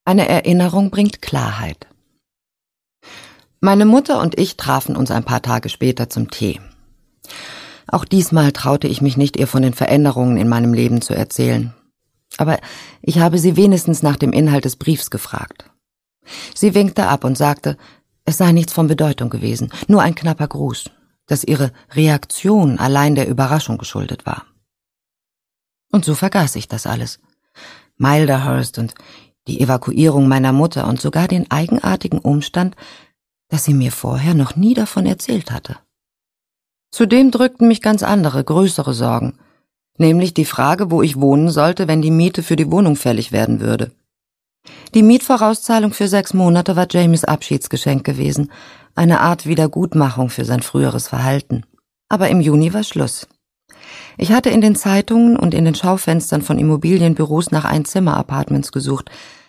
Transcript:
Eine Erinnerung bringt Klarheit. Meine Mutter und ich trafen uns ein paar Tage später zum Tee. Auch diesmal traute ich mich nicht, ihr von den Veränderungen in meinem Leben zu erzählen. Aber ich habe sie wenigstens nach dem Inhalt des Briefs gefragt. Sie winkte ab und sagte, es sei nichts von Bedeutung gewesen, nur ein knapper Gruß, dass ihre Reaktion allein der Überraschung geschuldet war. Und so vergaß ich das alles. Milderhurst und die Evakuierung meiner Mutter und sogar den eigenartigen Umstand, dass sie mir vorher noch nie davon erzählt hatte. Zudem drückten mich ganz andere, größere Sorgen, nämlich die Frage, wo ich wohnen sollte, wenn die Miete für die Wohnung fällig werden würde. Die Mietvorauszahlung für 6 Monate war Jamies Abschiedsgeschenk gewesen, eine Art Wiedergutmachung für sein früheres Verhalten. Aber im Juni war Schluss. Ich hatte in den Zeitungen und in den Schaufenstern von Immobilienbüros nach Einzimmer-Apartments gesucht,